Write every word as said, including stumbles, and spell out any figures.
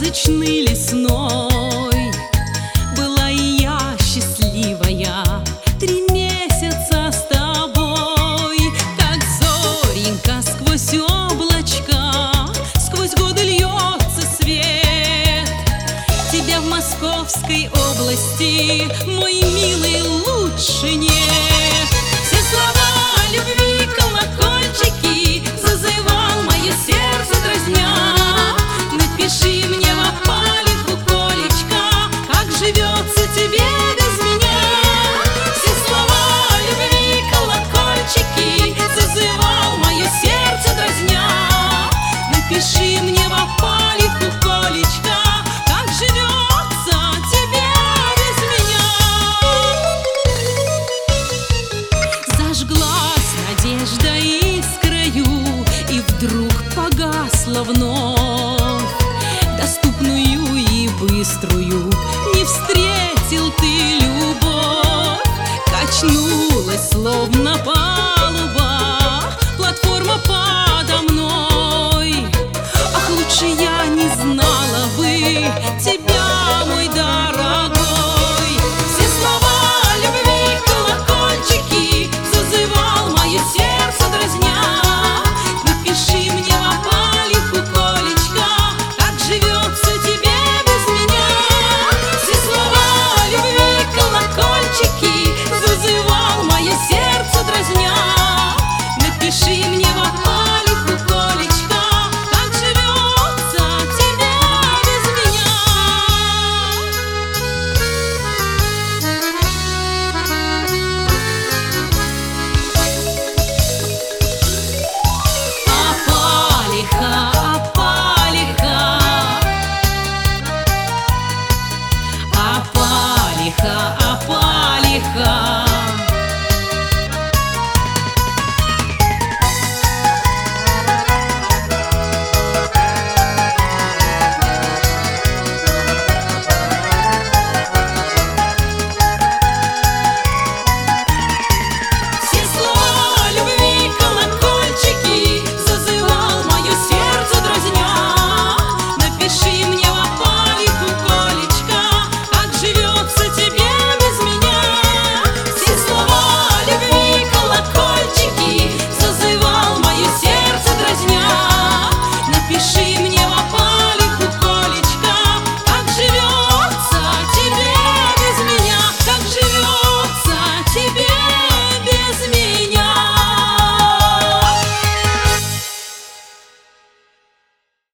сказочный лесной была и я счастливая, три месяца с тобой. Как зоренька сквозь облачка, сквозь годы льется свет. Тебя в Московской области, мой милый, лучше нет. Все слова любви, колокольчики зазывал мое сердце дразня. Напиши мне в опалиху, Колечка, как живется тебе без меня. Все слова любви, колокольчики зазывал мое сердце дразня. Напиши мне в опалиху, Колечка, как живется тебе без меня. Зажглась надежда искрою, и вдруг погасла вновь. Доступную и быструю не встретил ты любовь. Качнулась, словно палуба, платформа подо мной. Ах, лучше я не знала бы тебя, мой дорогой. Все слова любви, колокольчики зазывал мое сердце дразня. Напиши мне в опалиху, Колечка, как живется тебе без меня. Все слова любви, колокольчики зазывал мое сердце дразня. Напиши